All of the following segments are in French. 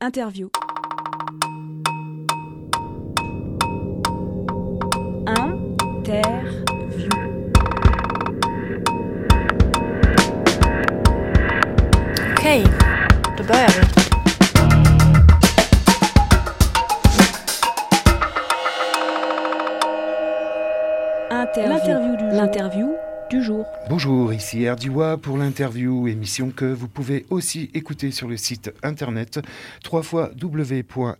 Interview. Interview. Okej, då börjar vi. L'interview du jour. Bonjour, ici Erdiwa pour l'interview, émission que vous pouvez aussi écouter sur le site internet www.rdwa.fr.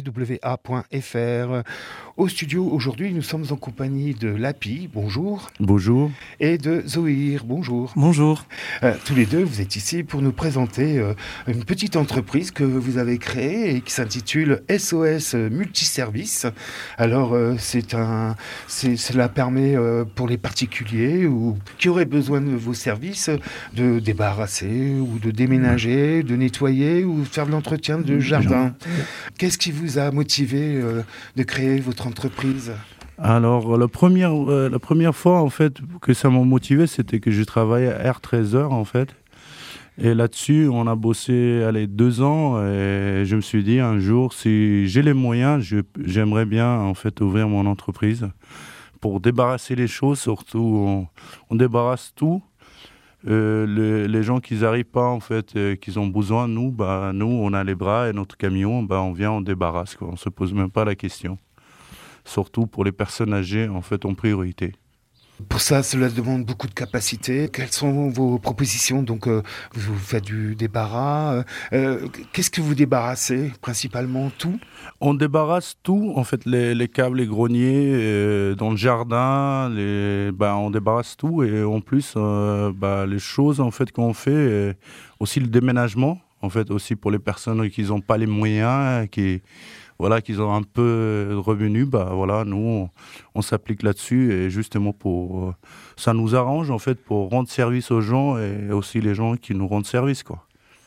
Au studio, aujourd'hui, nous sommes en compagnie de Lapi, bonjour. Bonjour. Et de Zohir, bonjour. Bonjour. Tous les deux, vous êtes ici pour nous présenter une petite entreprise que vous avez créée et qui s'intitule SOS Multiservice. Alors, cela permet pour les particuliers ou qui auraient besoin de vos services de débarrasser ou de déménager, de nettoyer ou faire de l'entretien de jardin. Qu'est-ce qui vous a motivé de créer votre entreprise ? Alors, la première fois, en fait, que ça m'a motivé, c'était que je travaillais à R13h, en fait. Et là-dessus, on a bossé 2 ans et je me suis dit, un jour, si j'ai les moyens, j'aimerais bien, en fait, ouvrir mon entreprise pour débarrasser les choses. Surtout, on débarrasse tout. Les gens qui n'arrivent pas, en fait, qu'ils ont besoin, nous, on a les bras et notre camion, on vient, on débarrasse, quoi. On ne se pose même pas la question. Surtout pour les personnes âgées, en fait, en priorité. Pour ça, cela demande beaucoup de capacité. Quelles sont vos propositions ? Donc, vous faites du débarras. Qu'est-ce que vous débarrassez ? Principalement tout ? On débarrasse tout, en fait, les câbles, les greniers, dans le jardin, on débarrasse tout. Et en plus, les choses, en fait, qu'on fait, aussi le déménagement, en fait, aussi pour les personnes qui n'ont pas les moyens, qui ont un peu de revenus, nous, on s'applique là-dessus et justement ça nous arrange, en fait, pour rendre service aux gens et aussi les gens qui nous rendent service, quoi.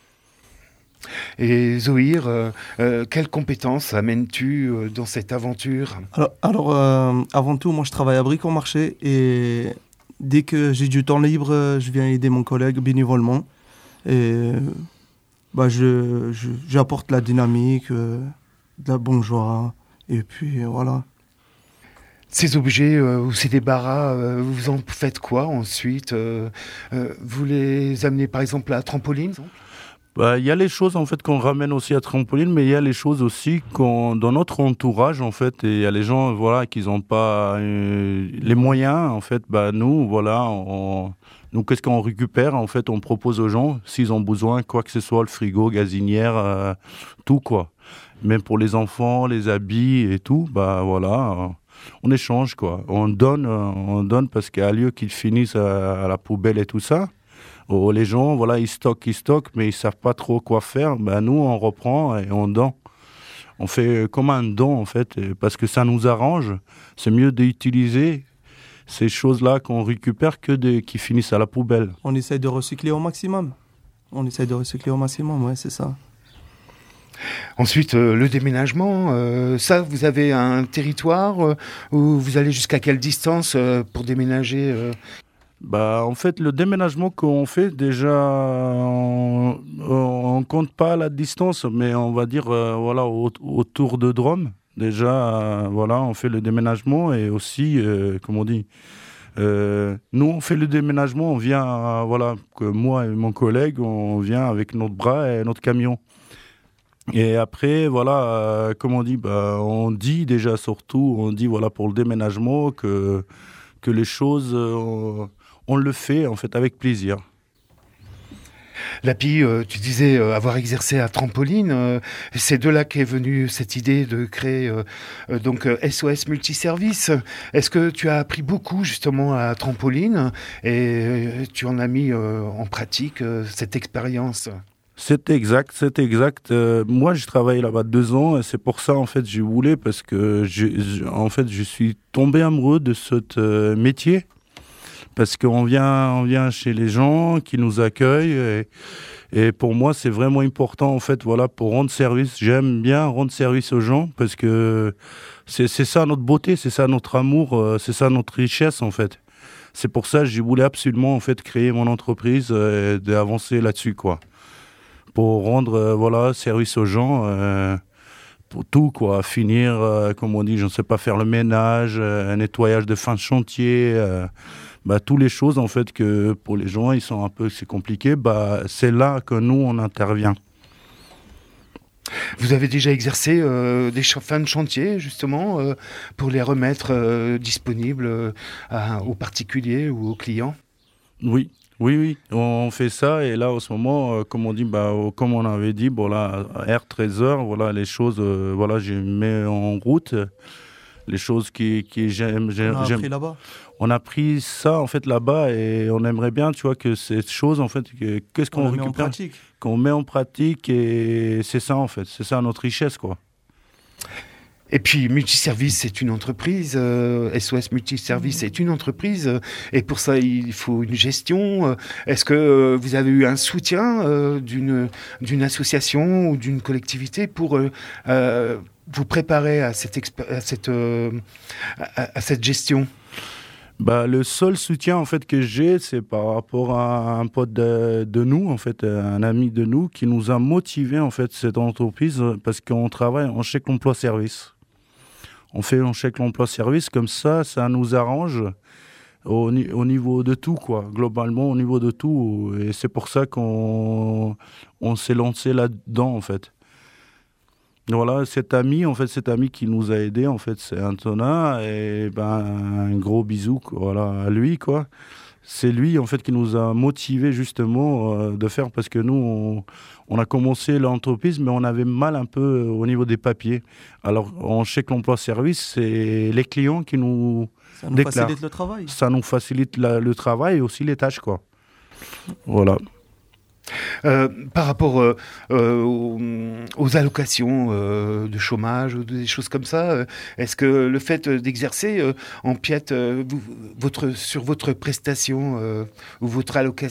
Et Zohir, quelles compétences amènes-tu dans cette aventure ? Alors, avant tout, moi je travaille à Bric-en-Marché et dès que j'ai du temps libre, je viens aider mon collègue bénévolement. Et j'apporte la dynamique, de la bonne joie, et puis voilà. Ces objets ou ces débarras, vous en faites quoi ensuite ? Vous les amenez par exemple à Trampoline ? Il y a les choses en fait qu'on ramène aussi à Trampoline, mais il y a les choses aussi dans notre entourage en fait. Et il y a les gens qui n'ont pas les moyens en fait. Nous qu'est-ce qu'on récupère en fait ? On propose aux gens s'ils ont besoin quoi que ce soit, le frigo, gazinière, tout quoi. Même pour les enfants, les habits et tout, on échange quoi. On donne parce qu'il y a lieu qu'ils finissent à la poubelle et tout ça. Les gens, ils stockent, mais ils savent pas trop quoi faire. Nous, on reprend et on donne. On fait comme un don, en fait, parce que ça nous arrange. C'est mieux d'utiliser ces choses-là qu'on récupère que qui finissent à la poubelle. On essaie de recycler au maximum. Ouais, c'est ça. Ensuite, le déménagement, ça, vous avez un territoire où vous allez jusqu'à quelle distance pour déménager En fait, le déménagement qu'on fait, déjà, on compte pas la distance, mais on va dire, autour de Drôme. Déjà, on fait le déménagement et aussi, nous, on fait le déménagement, on vient, que moi et mon collègue, on vient avec notre bras et notre camion. Et après, on dit déjà surtout, pour le déménagement que les choses... on le fait en fait avec plaisir. Lapi, tu disais avoir exercé à Trampoline. C'est de là qu'est venue cette idée de créer SOS Multiservice. Est-ce que tu as appris beaucoup justement à Trampoline et tu en as mis en pratique cette expérience ? C'est exact. Moi, je travaille là-bas 2 ans et c'est pour ça en fait je voulais parce que je suis tombé amoureux de ce métier. Parce qu'on vient chez les gens qui nous accueillent et pour moi c'est vraiment important en fait pour rendre service. J'aime bien rendre service aux gens parce que c'est ça notre beauté, c'est ça notre amour, c'est ça notre richesse en fait. C'est pour ça que je voulais absolument en fait créer mon entreprise et d'avancer là-dessus quoi. pour rendre voilà, service aux gens, pour tout, quoi. Finir, comme on dit, je ne sais pas, faire le ménage, un nettoyage de fin de chantier, toutes les choses, en fait, que pour les gens, ils sont un peu, c'est compliqué, c'est là que nous, on intervient. Vous avez déjà exercé des fins de chantier, justement, pour les remettre disponibles aux particuliers ou aux clients ? Oui, on fait ça. Et là, en ce moment, comme on dit, comme on avait dit, là, R13h, voilà, les choses, voilà, je mets en route les choses qui j'aime. On a appris là-bas. On a pris ça, en fait, là-bas, et on aimerait bien, tu vois, que cette chose, en fait, qu'est-ce qu'on récupère, qu'on met en pratique, et c'est ça, en fait, c'est ça notre richesse, quoi. Et puis, Multiservice, c'est une entreprise. SOS Multiservice, c'est une entreprise. Et pour ça, il faut une gestion. Est-ce que vous avez eu un soutien d'une association ou d'une collectivité pour vous préparer à cette gestion ? Le seul soutien, en fait, que j'ai, c'est par rapport à un pote de nous, en fait, un ami de nous, qui nous a motivé, en fait, cette entreprise, parce qu'on travaille en chèque emploi-service. On fait un chèque emploi-service, comme ça nous arrange au niveau de tout, quoi. Globalement, au niveau de tout. Et c'est pour ça qu'on s'est lancé là-dedans, en fait. Voilà, cet ami qui nous a aidés, en fait, c'est Antonin, et un gros bisou, voilà, à lui, quoi. C'est lui, en fait, qui nous a motivés, justement, de faire, parce que nous, on a commencé l'entreprise, mais on avait mal un peu au niveau des papiers. Alors, en chèque emploi-service, c'est les clients qui nous déclarent. Ça nous facilite le travail. Ça nous facilite le travail et aussi les tâches, quoi. Voilà. Par rapport aux allocations de chômage ou des choses comme ça, est-ce que le fait d'exercer empiète sur votre prestation ou votre allocation ?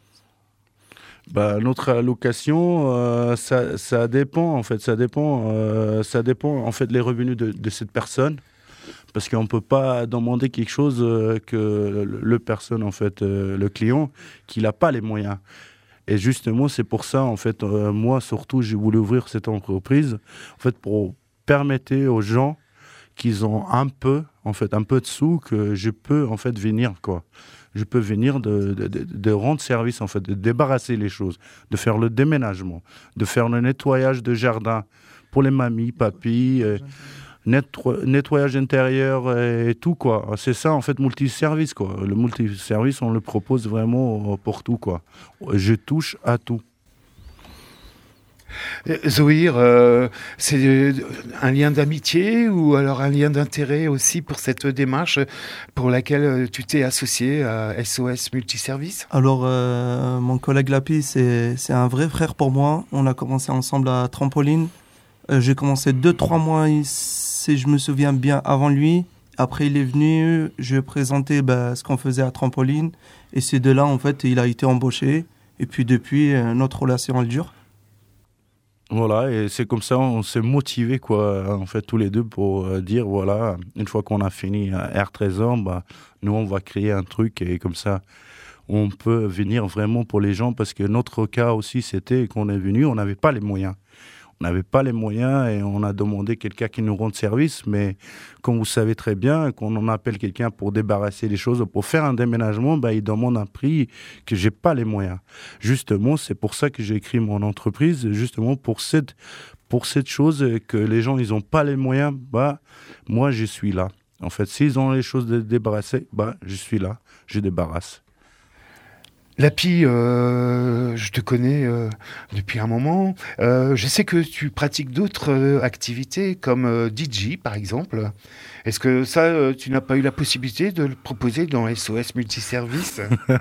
Notre allocation, ça dépend en fait. Ça dépend en fait les revenus de cette personne. Parce qu'on ne peut pas demander quelque chose que le personne, en fait, le client, qu'il n'a pas les moyens. Et justement, c'est pour ça, en fait, moi, surtout, j'ai voulu ouvrir cette entreprise, en fait, pour permettre aux gens qu'ils ont un peu de sous, que je peux, en fait, venir, quoi. Je peux venir de rendre service, en fait, de débarrasser les choses, de faire le déménagement, de faire le nettoyage de jardin pour les mamies, papis, nettoyage intérieur et tout, quoi. C'est ça, en fait, multiservice, quoi. Le multiservice, on le propose vraiment pour tout, quoi. Je touche à tout. Zoïr, c'est un lien d'amitié ou alors un lien d'intérêt aussi pour cette démarche pour laquelle tu t'es associé à SOS Multiservice ? Alors, mon collègue Lapi, c'est un vrai frère pour moi. On a commencé ensemble à Trampoline. J'ai commencé 2-3 mois, si je me souviens bien, avant lui. Après, il est venu, je lui ai présenté ce qu'on faisait à Trampoline. Et c'est de là, en fait, il a été embauché. Et puis, depuis, notre relation, elle dure. Voilà, et c'est comme ça, on s'est motivés, quoi, en fait, tous les deux, pour dire, voilà, une fois qu'on a fini R13h, nous, on va créer un truc, et comme ça, on peut venir vraiment pour les gens, parce que notre cas aussi, c'était qu'on est venu, on n'avait pas les moyens. On n'avait pas les moyens et on a demandé quelqu'un qui nous rende service, mais comme vous savez très bien, quand on appelle quelqu'un pour débarrasser les choses, pour faire un déménagement, il demande un prix que j'ai pas les moyens. Justement, c'est pour ça que j'ai créé mon entreprise, justement pour cette chose que les gens, ils ont pas les moyens, moi, je suis là. En fait, s'ils ont les choses de débarrasser, je suis là, je débarrasse. Lapi, je te connais depuis un moment. Je sais que tu pratiques d'autres activités comme DJ, par exemple. Est-ce que ça, tu n'as pas eu la possibilité de le proposer dans SOS Multiservice ?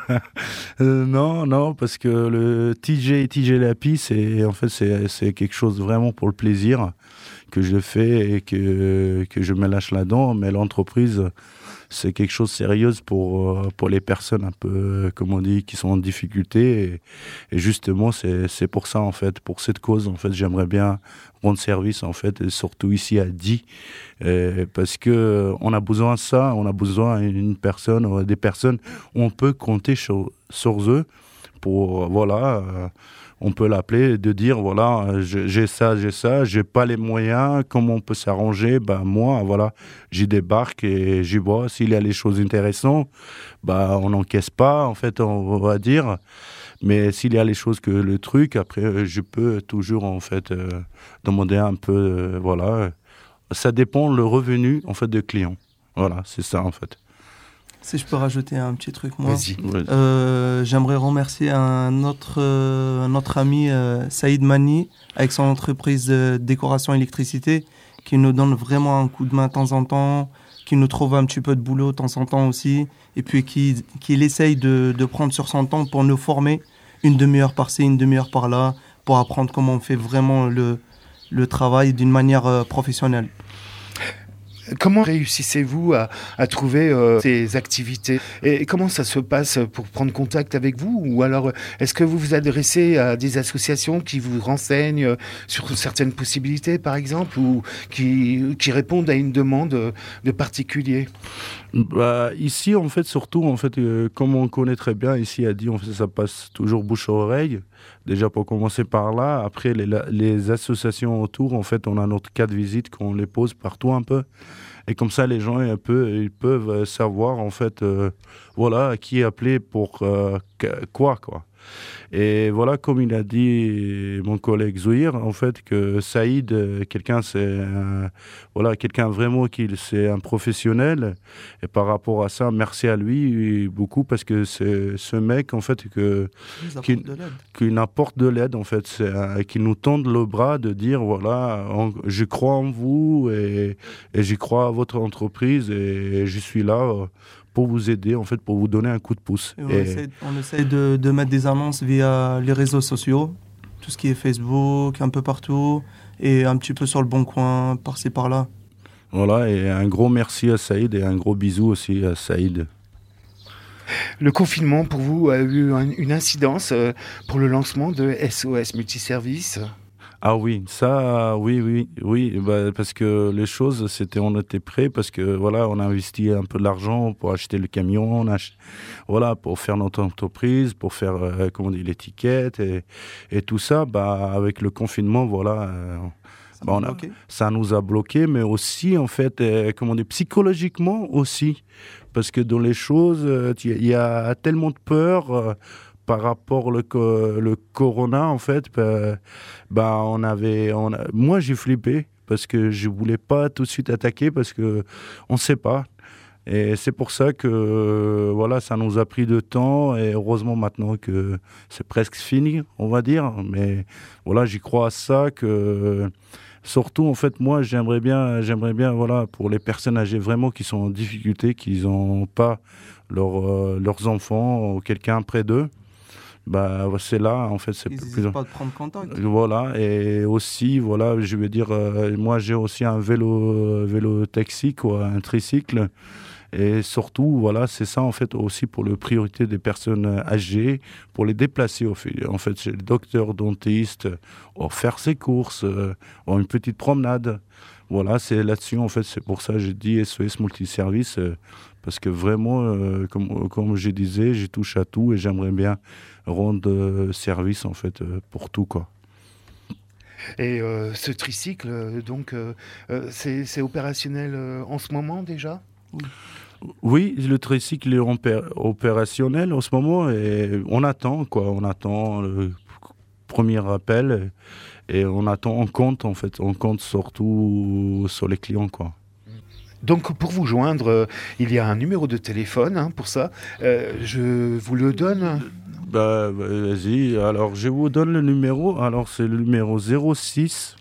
Non, parce que le TJ Lapi, c'est quelque chose vraiment pour le plaisir que je fais et que je me lâche là-dedans. Mais l'entreprise, c'est quelque chose de sérieux pour les personnes un peu, comme on dit, qui sont en difficulté. Et justement, c'est pour ça, en fait, pour cette cause, en fait, j'aimerais bien rendre service, en fait, et surtout ici à Die, parce que on a besoin de ça, on a besoin des personnes où on peut compter sur eux pour, on peut l'appeler, de dire voilà, j'ai ça, j'ai pas les moyens, comment on peut s'arranger? Moi, voilà, j'y débarque et j'y vois. S'il y a les choses intéressantes, on n'encaisse pas, en fait, on va dire. Mais s'il y a les choses que le truc, après, je peux toujours, en fait, demander un peu, voilà. Ça dépend le revenu, en fait, du client. Voilà, c'est ça, en fait. Si je peux rajouter un petit truc, moi. Vas-y. J'aimerais remercier un autre ami, Saïd Mani, avec son entreprise de décoration électricité, qui nous donne vraiment un coup de main de temps en temps, qui nous trouve un petit peu de boulot de temps en temps aussi, et puis qui essaye de prendre sur son temps pour nous former une demi-heure par-ci, une demi-heure par-là, pour apprendre comment on fait vraiment le travail d'une manière professionnelle. Comment réussissez-vous à trouver ces activités? Et comment ça se passe pour prendre contact avec vous? Ou alors, est-ce que vous vous adressez à des associations qui vous renseignent sur certaines possibilités, par exemple, ou qui répondent à une demande de particulier? Ici, en fait, surtout, en fait, comme on connaît très bien, ici à Die, en fait, ça passe toujours bouche à oreille. Déjà, pour commencer par là. Après, les associations autour, en fait, on a notre carte de visite qu'on les pose partout un peu. Et comme ça, les gens, ils peuvent savoir, en fait, voilà, à qui appeler pour quoi. Et voilà, comme il a dit mon collègue Zouhir, en fait, que Saïd, quelqu'un vraiment c'est un professionnel. Et par rapport à ça, merci à lui beaucoup, parce que c'est ce mec, en fait, qui n'apporte de l'aide, en fait, qui nous tend le bras de dire, voilà, je crois en vous et j'y crois à votre entreprise et je suis là pour vous aider, en fait, pour vous donner un coup de pouce. On essaie de mettre des annonces via les réseaux sociaux, tout ce qui est Facebook, un peu partout, et un petit peu sur le Bon Coin, par-ci, par-là. Voilà, et un gros merci à Saïd et un gros bisou aussi à Saïd. Le confinement, pour vous, a eu une incidence pour le lancement de SOS Multiservice? Ah oui, ça, oui, parce que les choses, on était prêts, parce que voilà, on a investi un peu de l'argent pour acheter le camion, voilà, pour faire notre entreprise, pour faire, l'étiquette et tout ça. Avec le confinement, voilà, ça nous a bloqué, mais aussi, en fait, psychologiquement aussi, parce que dans les choses, il y a tellement de peur. Par rapport le corona, en fait, moi j'ai flippé parce que je voulais pas tout de suite attaquer parce que on sait pas. Et c'est pour ça que voilà, ça nous a pris de temps et heureusement maintenant que c'est presque fini, on va dire. Mais voilà, j'y crois à ça que surtout, en fait, moi j'aimerais bien, voilà, pour les personnes âgées vraiment qui sont en difficulté, qui n'ont pas leurs enfants ou quelqu'un près d'eux. C'est là, en fait, c'est ils plus... pas de prendre contact. Voilà, et aussi, voilà, je veux dire, moi j'ai aussi un vélo taxi, un tricycle, et surtout, voilà, c'est ça, en fait, aussi pour la priorité des personnes âgées, pour les déplacer, en fait, chez le docteur, dentiste, faire ses courses, une petite promenade. Voilà, c'est là-dessus, en fait, c'est pour ça que j'ai dit SOS Multiservice, parce que vraiment, comme je disais, j'y touche à tout et j'aimerais bien rendre service, en fait, pour tout, quoi. Et ce tricycle, donc, c'est opérationnel en ce moment déjà? Oui, le tricycle est opérationnel en ce moment et on attend le premier appel et on compte surtout sur les clients, quoi. Donc, pour vous joindre, il y a un numéro de téléphone pour ça. Je vous le donne. Vas-y. Alors, je vous donne le numéro. Alors, c'est le numéro 06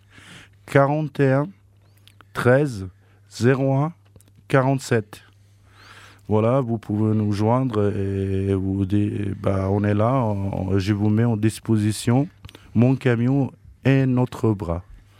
41 13 01 47. Voilà, vous pouvez nous joindre et on est là. Je vous mets en disposition mon camion et notre bras.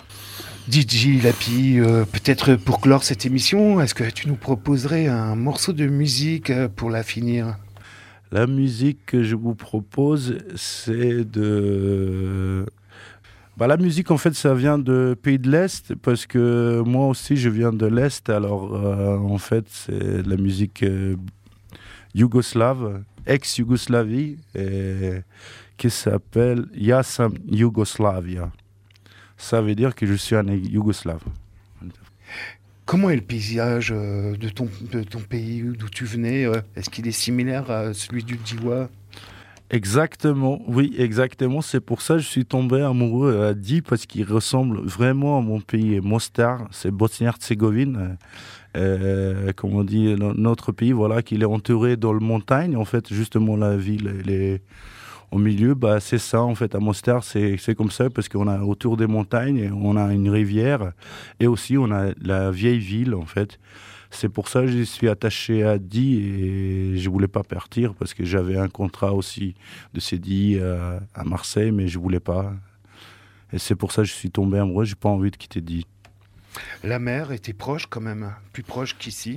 DJ Lapi, peut-être pour clore cette émission, est-ce que tu nous proposerais un morceau de musique pour la finir? La musique que je vous propose, c'est de... la musique, en fait, ça vient de Pays de l'Est, parce que moi aussi, je viens de l'Est. Alors, en fait, c'est de la musique yougoslave, ex-Yougoslavie, et qui s'appelle Ja sam Jugoslavia. Ça veut dire que je suis un Yougoslave. Comment est le paysage de ton pays, d'où tu venais? Est-ce qu'il est similaire à celui du Djiwa? Exactement, oui, exactement. C'est pour ça que je suis tombé amoureux à Die, parce qu'il ressemble vraiment à mon pays, Mostar, c'est Bosnie-Herzégovine. Comme on dit, notre pays, voilà, qu'il est entouré dans le montagne. En fait, justement, la ville, elle est au milieu. Bah, c'est ça, en fait, à Mostar, c'est comme ça, parce qu'on a autour des montagnes, on a une rivière, et aussi on a la vieille ville, en fait. C'est pour ça que je suis attaché à Die et je voulais pas partir parce que j'avais un contrat aussi de CDI à Marseille, mais je voulais pas. Et c'est pour ça que je suis tombé amoureux. J'ai pas envie de quitter Die. La mer était proche quand même, plus proche qu'ici.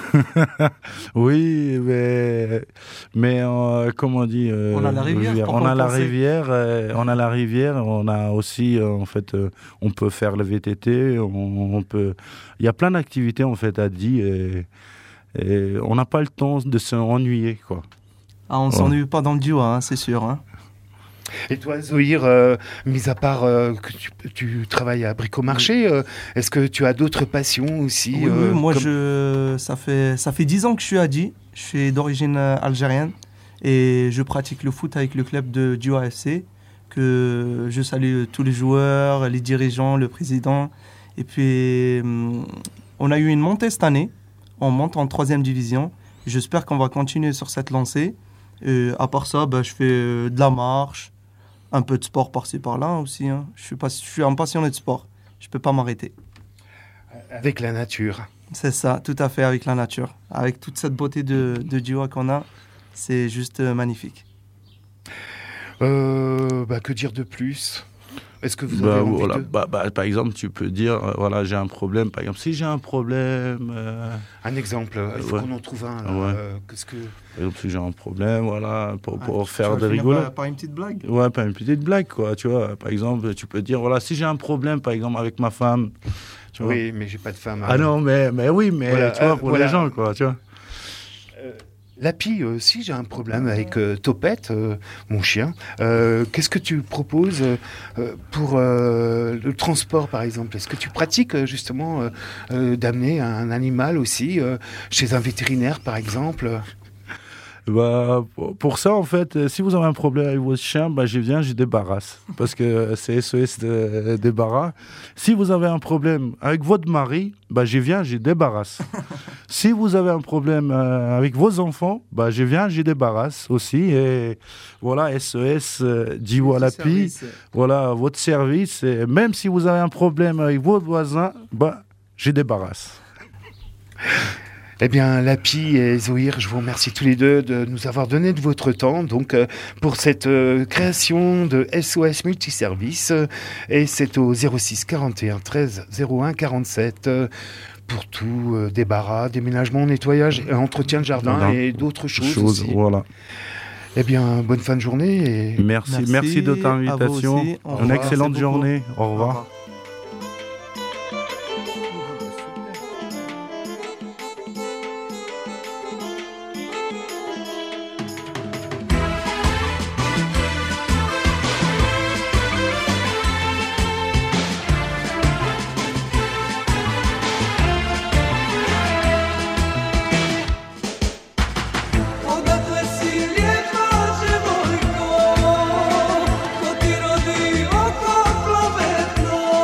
Oui, mais comme on dit, on a la rivière. On a la rivière, on a aussi en fait, on peut faire le VTT, on peut. Il y a plein d'activités en fait à Die et on n'a pas le temps de s'ennuyer quoi. Ah, on s'ennuie pas dans le duo, hein, c'est sûr. Hein. Et toi, Zoïr, mis à part que tu travailles à Bricomarché, est-ce que tu as d'autres passions aussi? Oui, moi, ça fait 10 ans que je suis à Die. Je suis d'origine algérienne et je pratique le foot avec le club de Dioa FC, que je salue tous les joueurs, les dirigeants, le président. Et puis, on a eu une montée cette année. On monte en 3e division. J'espère qu'on va continuer sur cette lancée. Et à part ça, je fais de la marche, un peu de sport par-ci par-là aussi. Hein. Je suis un passionné de sport. Je ne peux pas m'arrêter. Avec la nature. C'est ça, tout à fait, avec la nature. Avec toute cette beauté de Dioa qu'on a, c'est juste magnifique. Que dire de plus? Est-ce que vous avez envie de... par exemple, tu peux dire, voilà, j'ai un problème. Par exemple, si j'ai un problème... Un exemple, il faut qu'on en trouve un. Là. Ouais. Qu'est-ce que... Par exemple, si j'ai un problème, voilà, pour faire de rigoler. Par une petite blague? Ouais, par une petite blague, quoi, tu vois. Par exemple, tu peux dire, voilà, si j'ai un problème, par exemple, avec ma femme... Tu vois. Oui, mais j'ai pas de femme. Ah non, mais oui, mais voilà, tu vois, pour les gens, quoi, tu vois. Lapi, si j'ai un problème avec Topette, mon chien, qu'est-ce que tu proposes pour le transport, par exemple? Est-ce que tu pratiques justement d'amener un animal aussi chez un vétérinaire, par exemple? Pour ça, en fait, si vous avez un problème avec votre chien, je débarrasse. Parce que c'est SOS de débarras. Si vous avez un problème avec votre mari, je débarrasse. Si vous avez un problème avec vos enfants, je débarrasse aussi. Et voilà, SOS, Djiwa Lapi, voilà, votre service. Et même si vous avez un problème avec votre voisin, je débarrasse. Eh bien, Lapi et Zoïr, je vous remercie tous les deux de nous avoir donné de votre temps donc, pour cette création de SOS Multiservice. Et c'est au 06 41 13 01 47 pour tout débarras, déménagement, nettoyage, entretien de jardin et d'autres choses aussi. Voilà. Eh bien, bonne fin de journée. Et... Merci de ta invitation. Une excellente journée. Au revoir. Ko ti rodio toplo vetro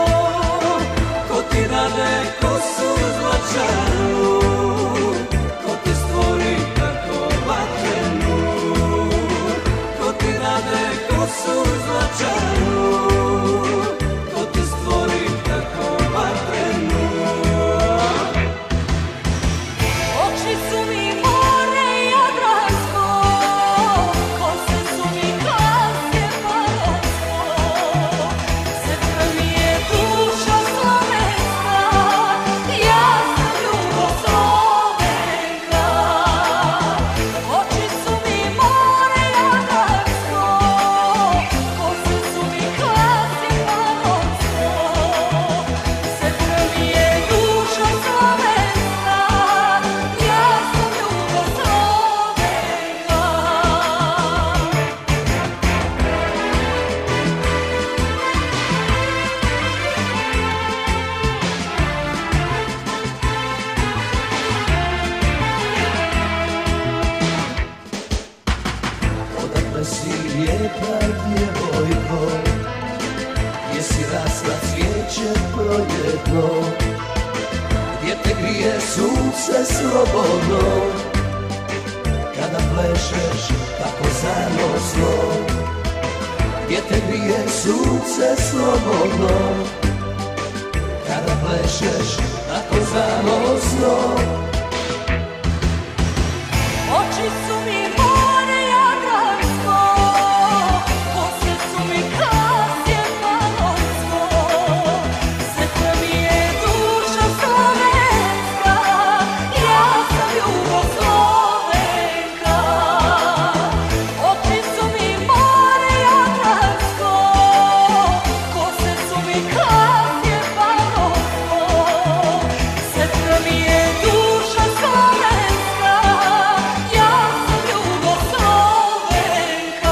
sunce slobodno, kada plešeš tako zanosno, gdje te grije sunce slobodno, kada plešeš tako zanosno. Oči su mi more jadransko, kose su mi krasje palonsko, sretna mi je duša slovenska, ja sam Jugoslovenka. Oči su mi more jadransko, kose su mi krasje palonsko, sretna mi je duša slovenska, ja sam Jugoslovenka.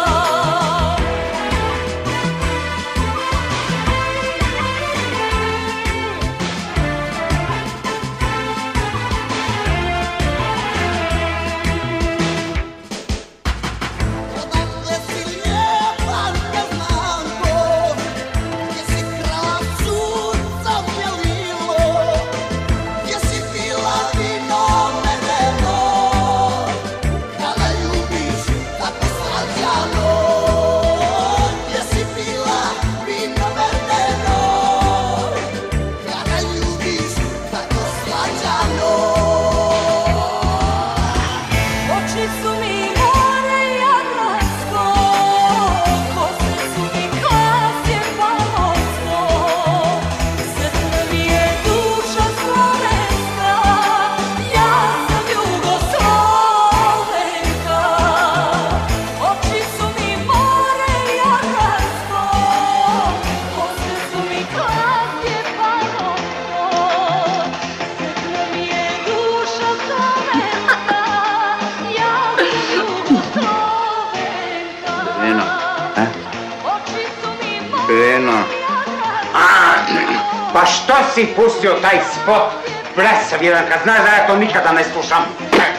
Odakle si lijepa neznanko, gdje si krala sunca bjelilo, gdje si pila vino medeno, kada ljubiš tako slađano, gdje si pila vino medeno, kada ljubiš tako slađano. Oči su mi more jadransko, kose su mi krasje palonsko, sretna mi je duša slovenska, ja sam Jugoslovenka. Oči su mi more jadransko, kose su mi krasje palonsko, sretna mi je duša slovenska, ja sam Jugoslovenka. Breno, Oči su mi more Breno. Pa što si pustio taj spot? Blesav jedan, kad znaš da ja to nikada ne slušam.